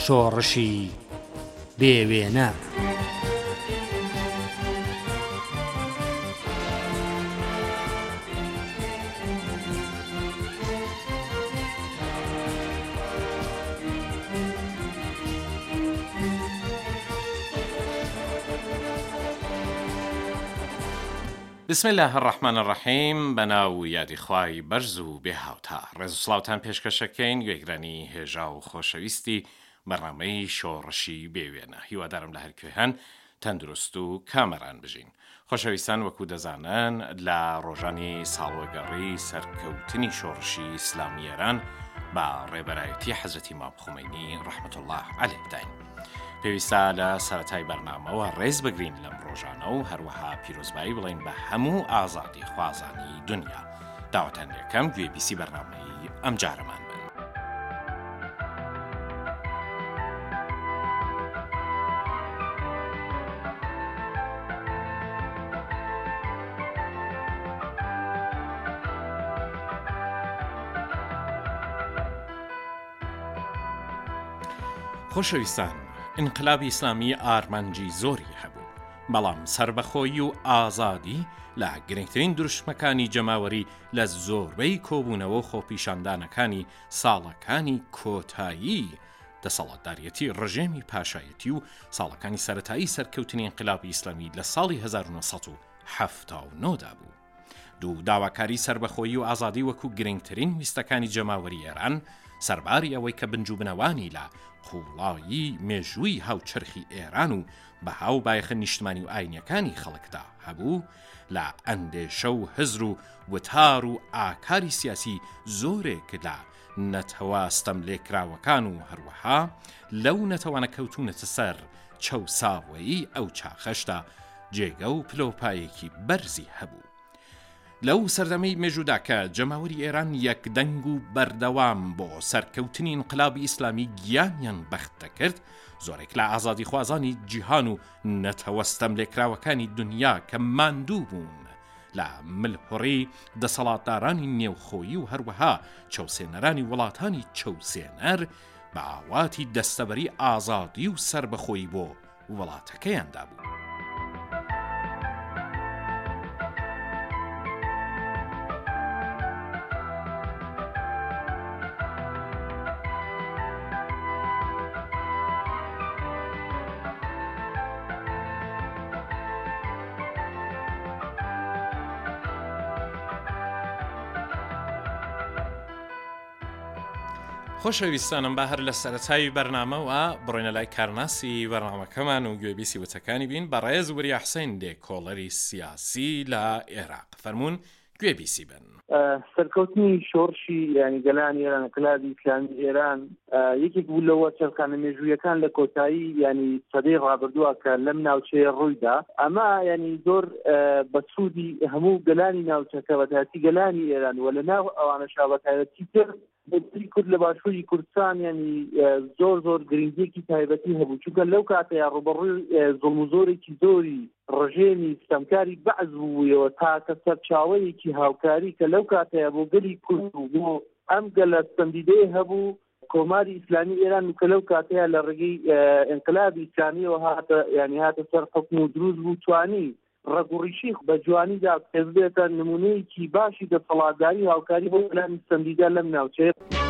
شۆڕشی بێوێنە. بسم الله الرحمن الرحیم. بەناو یادی خوای بەرز و بێهاوتا ڕێز و سڵاوتان پێشکەشەکەین گوێگرانی هێژا و خۆشەویستی بەڕنامەی شۆڕشی بێوێنە. هیوادارم لە هەرکوێهەن تەندروست و کامەران بژین. خۆشەویستان وەکو دەزانن لە ڕۆژانی ساڵوەگەڕی سەرکەوتنی شۆڕشی ئیسلامی ئێران بە ڕێبەرایەتی حەزرەتی ئیمام خومەینی ڕەحمەت الله عەلەیه بداین. پێویستە لە سەرەتای بەرنامەوە ڕێز بگرین لەم ڕۆژانە و هەروەها پیرۆزبایی بڵین بە هەموو ئازادی خوازانی دنیا. داوەتان یەکەم گوێبیسی بەرنامەی ئەم جارەمان بن. خۆشەویستان، ئینقلابی ئیسلامی ئارمانجی زۆری هەبوو، بەڵام سربەخۆیی و ئازادی لە گرنگترین دروشمەکانی جەماوەری لە زۆربەی کۆبوونەوە و خۆپیشاندانەکانی ساڵەکانی کۆتایی دەسەڵاتداریەتی ڕژێمی پاشایەتی و ساڵەکانی سەرەتایی سەرکەوتنی ئینقلابی ئیسلامی لە ساڵی 1979دا بوو. دوو داواکاری سربەخۆیی و ئازادی وەکو گرنگترین ویستەکانی جەماوەری ئێران سەرباری ئەوەی کە بنجوبنەوانی لە قوڵایی مێژووی هاوچەرخی ئێران و بە هاو بایەخە نیشتمانی و ئاینیەکانی خەڵکدا هەبوو، لە ئەندێشە و هزر و وتار و ئاکاری سیاسی زۆرێک لە نەتەواستەم لێکراوەکان و هەروەها لەو نەتەوانە کەوتونەتە سەر چەوساوەیی ئەو چاخەشدا جێگە و پلۆپایەکی بەرزی هەبوو. لەو سەردەمەی مێژوودا کە جەماوەری ئێران یەکدەنگ و بەردەوام بۆ سەرکەوتنی ئینقلابی ئیسلامی گیانیان بەختە کرد، زۆرێک لە ئازادی خوازانی جیهان و نەتەوەستەم لێکراوەکانی دنیا کە ماندوو بوون لە ملهوڕی دەسەڵاتدارانی نێوخۆیی و هەروەها چەوسێنەرانی وڵاتانی چەوسێنەر بە ئاواتی دەستەبەری ئازادی و سربەخۆیی بۆ وڵاتەکەیاندا بوو. خۆشەویستانم، با هەر لە سەرەتایی بەرنامەوە بڕۆینە لای کارناسی بەرنامەکەمان و گوێبیسی وتەکانی بین بە ڕێز وریە حوسێن کۆڵەری سیاسی لە عێراق. فەرموون گوێبیسی بن. سەرکەوتنی شۆڕشی ینی گەلانی ئێران ئینقلابی ئیسلامی ئێران یەکێک بوو لەوە چەرخانە مێژوویەکان لە کۆتایی ینی سەدەی ڕابردووە کە لەم ناوچەیە ڕوویدا. ئەمە ینی زۆر بەسوودی هەموو گەلانی ناوچەکە بەتایبەتی گەلانی ئێران و لە ناو ئەوانەشا بەتایبەتی تر بەری کورد لە باشووری کوردستان ینی زۆر گرنگیەکی تایبەتی هەبوو، چونکە لەو کاتەیە ڕوبەڕووی زوڵم و زۆرێکی زۆری ڕژێمی ستەمکاری بەعز بوویەوە تاکە سەرچاوەیەکی هاوکاری کە لەو کاتەیە بۆ گەلی کورد و بۆ ئەم گەلە ستەمدیدەیە هەبوو کۆماری ئیسلامی ئێران کە لەو کاتەیە لە ڕێگەی ئینقلابی ئیسلامیەوە هاتە سەر حکم و دروست بوو، توانی ڕەگوڕیشی بە جوانیدا پێش بێتە نمونەیەکی باشی دەسەڵاتداری هاوکاری بۆ گەلانی ستەمدیدە لەم ناوچەیە.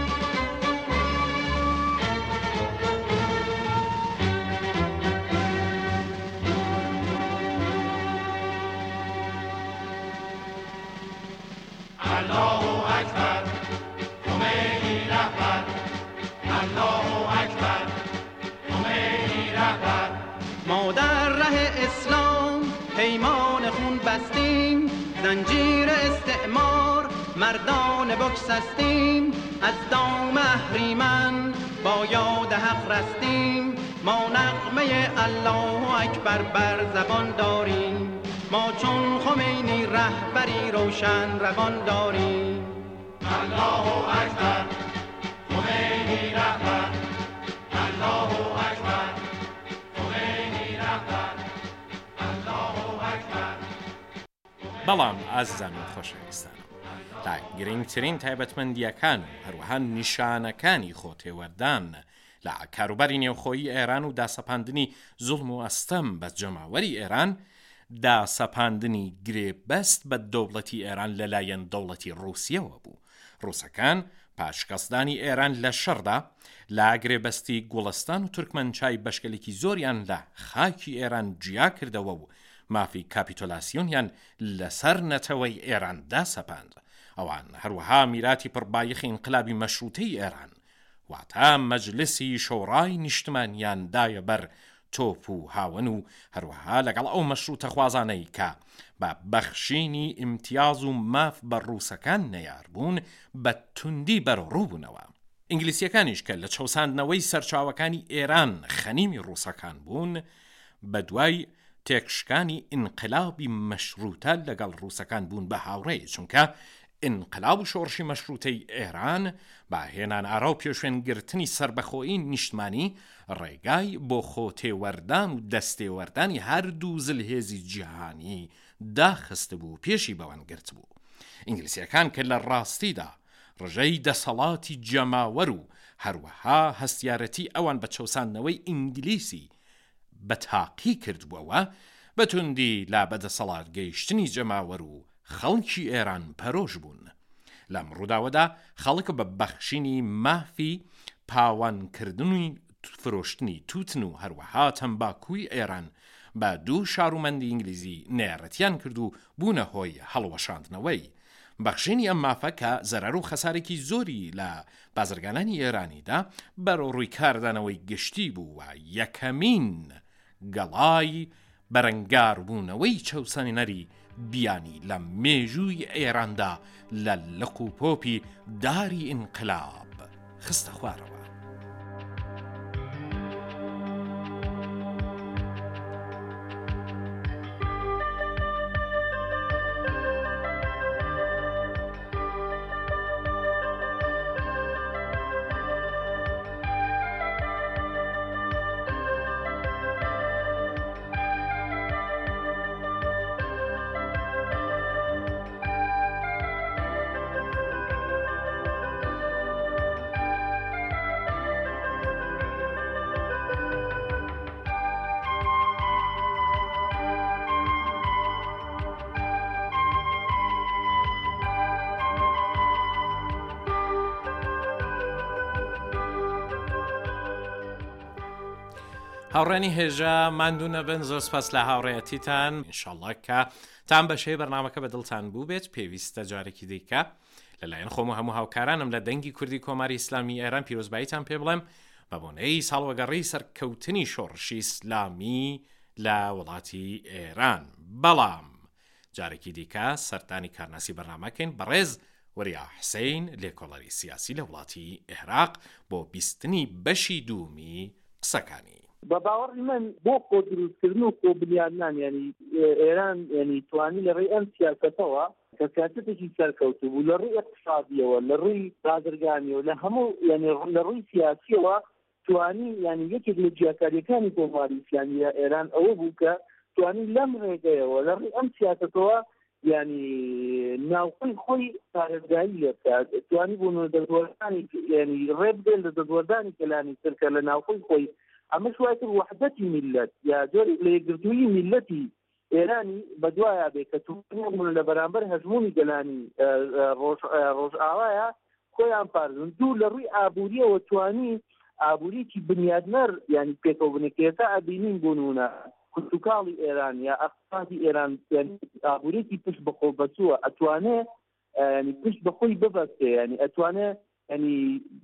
ما در ره اسلام پیمان خون بستیم، زنجیر استعمار مردان بگسستیم، از دام اهریمن با یاد حق رستیم، ما نغمه الله اکبر بر زبان داریم، ما چون خمینی رهبری روشن روان داریم. الله اکبر خمینی رهبر، الله اکبر خمینی رهبر، الله اکبر. بەڵام ئازیزان و خۆشەویستان، تا گرنگترین تایبەتمەندیەکان و هەروەها نیشانەکانی خۆتێوەردان لە کاروباری نێوخۆیی ئێران و داسەپاندنی زوڵم و ئەستەم بە جەماوەری ئێران، داسەپاندنی گرێبەست بە دەوڵەتی ئێران لەلایەن دەوڵەتی ڕووسیەوە بوو. ڕووسەکان پاشکەسدانی ئێران لە شەڕدا لا گرێبەستی گوڵستان و تورکمەنچای بەشکەلێکی زۆریان لە خاکی ئێران جیا کردەوە و مافی کاپیتۆلاسیۆنیان لەسەر نەتەوەی ئێراندا سەپاند. ئەوان هەروەها میراتی پڕبایەخی ئینقلابی مەشروتەی ئێران واتە مەجلسی شۆڕای نیشتمانیان دایە بەر تۆپ و هاون و هەروەها لەگەڵ ئەو مەشروتە خوازانەی کە بە بەخشینی ئیمتیاز و ماف بە ڕووسەکان نەیار بوون بە توندی بەرەڕووبوونەوە. ئینگلیسیەکانیش کە لە چەوساندنەوەی سەرچاوەکانی ئێران خەنیمی ڕووسەکان بوون، بە دوای تێکشکانی ئینقلابی مەشروتە لەگەڵ ڕووسەکان بوون بە هاوڕێ، چونکە ئینقلاب و شۆڕشی مەشروتەی ئێران با هێنان ئارا و پێشێنگرتنی سربەخۆیی نیشتمانی ڕێگای بۆ خۆتێوەردان و دەستێوەردانی هەردوو زلهێزی جیهانی داخست بوو، پێشی بەوەن گرت بوو. ئینگلیسیەکان کە لە ڕاستیدا ڕژەی دەسەڵاتی جەماوەر و هەروەها هەستیارەتی ئەوان بە چەوساندنەوەی ئینگلیسی بە تاقی کردبووەوە، بە توندی لا بەدەسەڵات گەیشتنی جەماوەر و خەڵکی ئێران پەرۆژ بوون. لەم ڕووداوەدا خەڵک بە بەخشینی مافی پاوانکردنی فرۆشتنی توتن و هەروەها تەمباکوی ئێران بە دوو شارومەندی ئینگلیزی نێڕەتیان کرد و بوونە هۆی هەڵوەشاندنەوەی. بەخشینی ئەم مافە کە زەرەر و خەسارێکی زۆری لە بازرگانانی ئێرانیدا بەرەو ڕووی کاردانەوەی گشتی بوو و یەکەمین گەڵای بەرەنگار بوونەوەی چەوسەنەری بیانی لە مێژووی ئێراندا لە لق و پۆپی داری ئینقلاب خستە خوارەوە. هاوڕێنی هێژە ماندوو نەبن، زۆر سپاس لە هاوڕێەتیتان. ئینشاڵڵا کە تام بەشەی بەرنامەکە بە دڵتان بوو بێت. پێویستە جارێکی دیکە لەلایەن خۆم و هەموو هاوکارانم لە دەنگی کوردی کۆماری ئیسلامی ئێران پیرۆزباییتان پێ بڵێم بە بۆنەی ساڵوەگەڕی سەرکەوتنی شۆڕشی ئیسلامی لە وڵاتی ئێران. بەڵام جارێکی دیکە سەردانی کارناسی بەرنامەکەین بەڕێز وەریا حسەین، لێکۆڵەری سیاسی لە وڵاتی عێراق بۆ بیستنی بەشی دوومی قسەکانی. بە باوەڕی من بۆ خۆ دروستکردن و خۆ بنیادنان ینی ئێران ینی توانی لە ڕێی ئەم سیاسەتەوە کە سیاسەتێکی سەرکەوتو بوو لە ڕێی اقتصادیەوە، لە ڕێی بازرگانیەوە، لە هەموو ینی لە ڕێی سیاسیەوە توانی ینی یەکێک لە جیاکاریەکانی کۆماری ئیسلامی ئێران ئەوە بوو کە توانی لەم ڕێگەیەوە لە ڕێی ئەم سیاسەتەوە ینی ناوخۆی خۆی پارێزگایی لێ بکات، توانی بوون دەستوەردانی ینی ڕێبدێن لە دەستوەردانی کەلانی ترکە لە ناوخۆی خۆی. ئەمە شوایتر وحدەتی میلەت یا جۆرێک لە یەکگرتووی میلەتی ئێرانی بەدوایە بێ کە توانیان لە بەرامبەر هەژمونی گەلانی ڕۆژئاوایە خۆیان پاردن. دوو لە ڕووی ئابووریەوە توانی ئابووریکی بنیادنەر ینی پێکەوبنەکێتا ئەبینین بوونونە کوتوکاڵی ئێران یا ئەقتصادی ئێران ئابووریکی پشت بەخۆ بەچووە ئەتوانێ ینی پشت بەخۆی ببەستێ، ینی ئەتوانێ ینی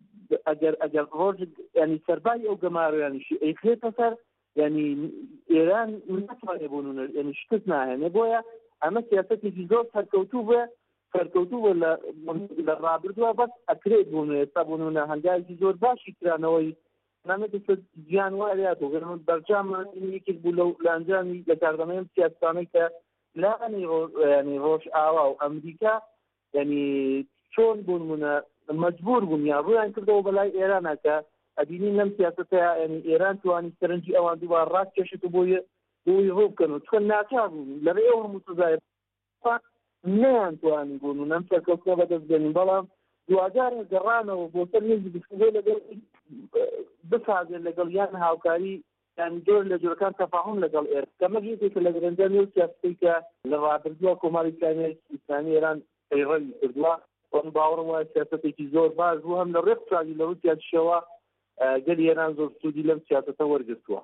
ئەگەر ڕۆژ ینی سەربای ئەو گەماڕیانیشی ئەیخێتە سەر ینی ئێران ناتوانێ بوون ینی شکست ناهێنێ. بۆیە ئەمە سیاسەتێکی زۆر سەرکەوتوو بوو لە ڕابردووە بەس ئەکرێت بوون ئێستا بوونە هەنگاوێکی زۆر باشی کرانەوەی نامێت گیان وایات و گەرم بەرجامان یەکێک بوو لە ئەنجامی لە کاردەمەی سیاسەتانەی کە لانی ینی ڕۆژ ئاوا و ئەمریکا ینی چۆن بوونمونە مەجبور بوون یا ڕویان کردەوە بەلای ئێرانە کە ئەبینین لەم سیاسەتەیە ینی ئێران توانی سەرنجی ئەوان دووبار ڕاست کێشێت و بۆی ڕوو بکەن و چۆن ناچار بوون لەڕێ ئەو هەموو سزای نەیان توانی بوون و ئەم سەرکەوتنە بەدەست بێنین. بەڵام دووادارە گەڕانەوە بۆ سەر نێزی گفتگۆ لەگەڵ بسازێت لەگەڵ یان هاوکاری یان جۆر لە جۆرەکان تەفاهم لەگەڵ ئێران کەمە یەکێکە لە گرنگەکانی و سیاسەتی کە لە ڕابردووە کۆماری ئیسلامی ئێران پەیڕەوی کردووە وەم باوەڕم وایە سیاسەتێکی زۆر باش بوو هەم لە ڕێ اقتصادی لە رووسیا شەوە گەلی ئێران زۆر سوودی لەم سیاسەتە وەرگرتووە.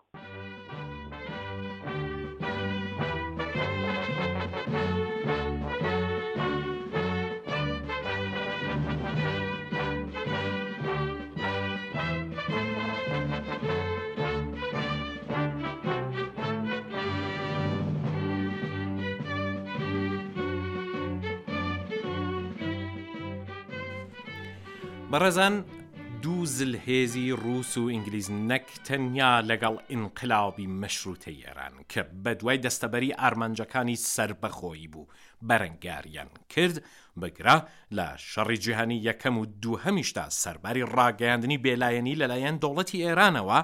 بەڕێزان دوو زلهێزی ڕووس و ئینگلیز نەک تەنیا لەگەڵ ئینقلابی مەشروتەی ئێران کە بەدوای دەستەبەری ئارمانجەکانی سربەخۆیی بوو بەرەنگاریان کرد بگرا لە شەڕی جیهانی یەکەم و دووهەمیشدا سەرباری ڕاگەیاندنی بێلایەنی لەلایەن دەوڵەتی ئێرانەوە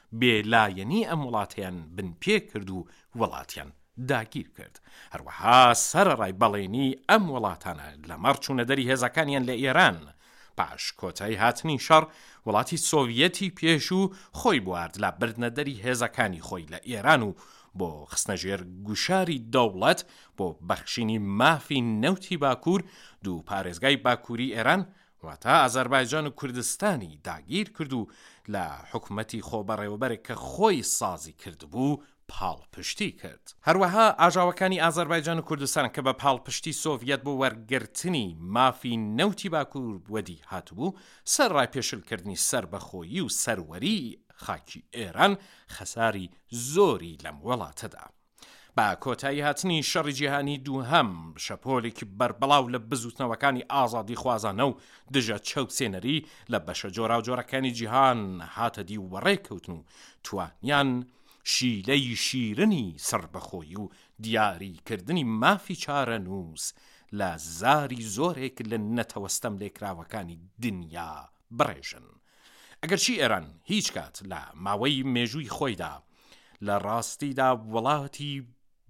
بێلایەنی ئەم وڵاتیان بنپێ کرد و وڵاتیان داگیر کرد. هەروەها سەرەڕای بەڵێنی ئەم وڵاتانە لە مەڕچوونەدەری هێزەکانیان لە ئێران پاش کۆتایی هاتنی شەڕ وڵاتی سۆڤیەتی پێش و خۆی بوارد لە بردنەدەری هێزەکانی خۆی لە ئێران و بۆ خستنەژێر گوشاری دەوڵەت بۆ بەخشینی مافی نەوتی باکوور دوو پارێزگای باکووری ئێران واتە ئازەربایجان و کوردستانی داگیر کرد و لە حکومەتی خۆبەڕێوەبەرێک کە خۆی سازی کردبوو پاڵپشتی کرد. هەروەها ئاژاوەکانی ئازەربایجان و کوردستان کە بە پاڵپشتی سۆڤیەت بۆ وەرگرتنی مافی نەوتی باکوور وەدی هاتبوو سەرڕای پێشلکردنی سربەخۆیی و سەروەری خاکی ئێران خەساری زۆری لەم وڵاتەدا. با کۆتایی هاتنی شەڕی جیهانی دووهەم شەپۆلێکی بەربەڵاو لە بزوتنەوەکانی ئازادی خوازانە و دژە چەوسێنەری لە بەشە جۆرا و جۆرەکانی جیهان هاتەدی و وەڕێکەوتن و توانیان شیلەی شیرنی سربەخۆیی و دیاریکردنی مافی چارە نووس لە زاری زۆرێک لە نەتەوەستەم لێکراوەکانی دنیا بڕێژن. ئەگەرچی ئێران هیچ کات لە ماوەی مێژووی خۆیدا لە ڕاستیدا وڵاتی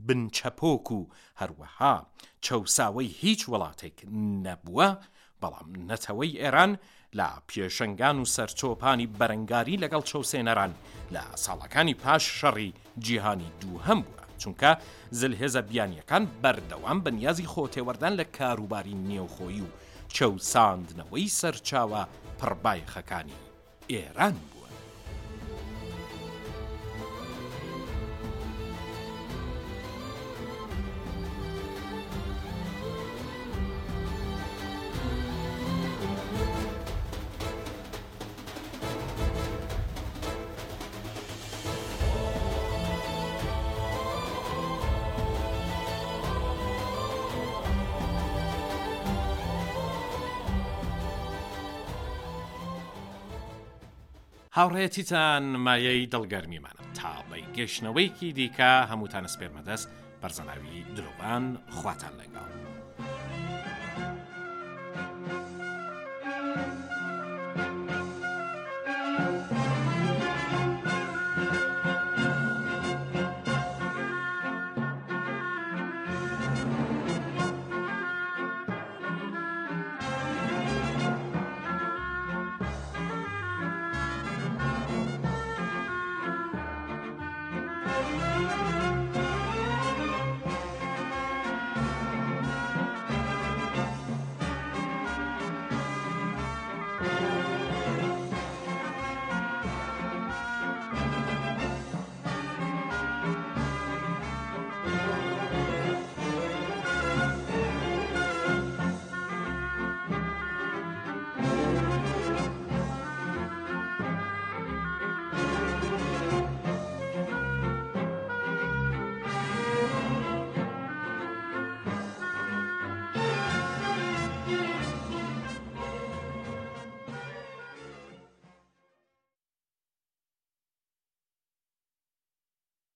بنچەپۆک و هەروەها چەوساوەی هیچ وڵاتێک نەبووە، بەڵام نەتەوەی ئێران لە پێشنگان و سەرچۆپانی بەرەنگاری لەگەڵ چەوسێنەران لە ساڵەکانی پاش شەڕی جیهانی دووهەم بووە، چونکە زلهێزە بیانیەکان بەردەوام بەنیازی خۆتێوەردان لە کاروباری نێوخۆیی و چەوساندنەوەی سەرچاوە پڕبایەخەکانی ئێران بوو. هاوڕێتیتان مایەی دڵگەرمیمانە تا بە گەشتنەوەیکی دیکە هەمووتانە سپێرمەدەست بەرزەناوی دلۆبان خواتان لەگەڵ.